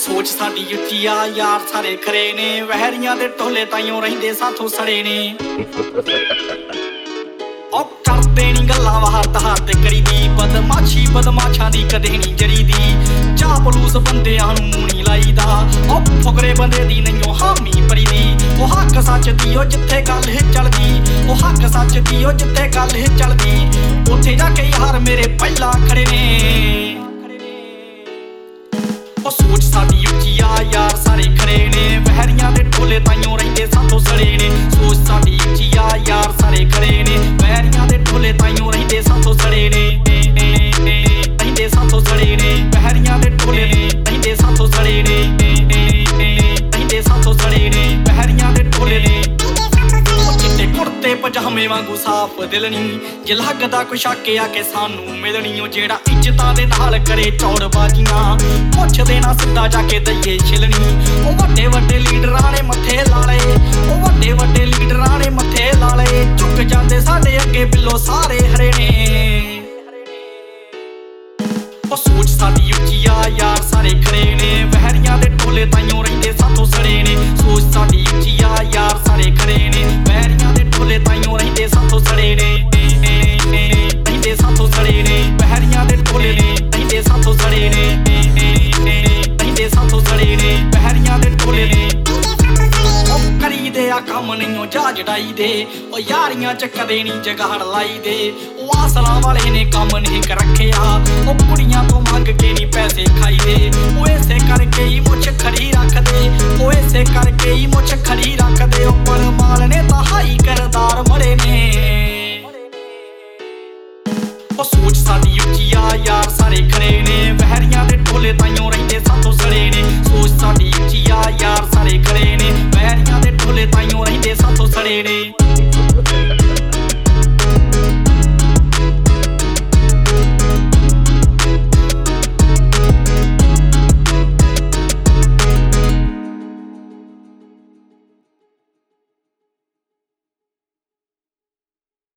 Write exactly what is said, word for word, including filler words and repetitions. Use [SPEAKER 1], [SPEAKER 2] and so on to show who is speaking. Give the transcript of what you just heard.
[SPEAKER 1] सोच साडी उच्ची आ यार सारे खरे ने वहरियां दे टोले ताइयों रहिंदे साथों सड़े ने ओ करदे नी गल्लां वाहत हाथ करी दी बदमाशी बदमाशां दी कदे नी जरी दी चापलूस बंदियां नूं मूणी लाईदा ओ फुकरे बंदे दी नहीं हामी परी दी ओ हक सच दी ओ जिथे गल चलदी ओ हक सच दी ओ जिथे गल चलदी उत्थे जाके यार मेरे पहला खड़े ने ओ सोच साडी उच्ची आ यार सारे खरे ने वहरियां दे टोले ताइयों रहिंदे साथों सड़े ने सोच साडी उच्ची आ यार सारे खरे ने वहरियां दे टोले ताइयों रहिंदे साथों सड़े ने रहिंदे साथों सड़े ने वहरियां दे टोले ने रहिंदे साथों सड़े ने रहिंदे साथों सड़े ने वहरियां दे टोले ने चिट्टे कुर्ते पजामे वांगू साफ दिल नी जे लगदा कोई शक आके सानू मिलनी ओ जेड़ा इज्जतां दे नाल करे चौड़ बाजियां पुछदे ना सिद्धा जाके दईए छिलनी ओ वड्डे वड्डे लीडरां ने मत्थे लाले ओ वड्डे वड्डे लीडरां ने मत्थे लाले झुक जांदे साडे अगे बिल्लो सारे हरे ने ओ सोच साडी उच्ची आ यार सारे खरे ने वहरियां दे टोले ताइयों रहिंदे साथों सड़े ने सोच साडी उच्ची आ यार सारे खरे ने वहरियां दे टोले ताइयों रहिंदे साथों सड़े ने रहिंदे साथों सड़े ने वहरियां दे टोले ने रहिंदे साथों सड़े ने रहिंदे साथों सड़े ने वहरियां दे टोले ने करी दे आ कम नहीं ओ जा जड़ाई दे ओ यारियां च कदे नी जगाड़ लाई दे ओ आसला वाले ने कम नहीं कर रखिया ओ कुड़ियां तो मंग के नी पैसे खाई दे ओ ऐसे करके ही मुछ खड़ी रख दे ओ ऐसे करके ही मुछ खड़ी रख दे ओ पर माल ने तो हाई करदार मड़े ने ओ सोच साडी उच्ची आ यार सारे खरे ने वहरियां दे टोले ताइयों रहिंदे साथों सड़े ने सोच साडी उच्ची आ यार सारे खरे ने वहरियां दे टोले ताइयों रहिंदे साथों सड़े ने।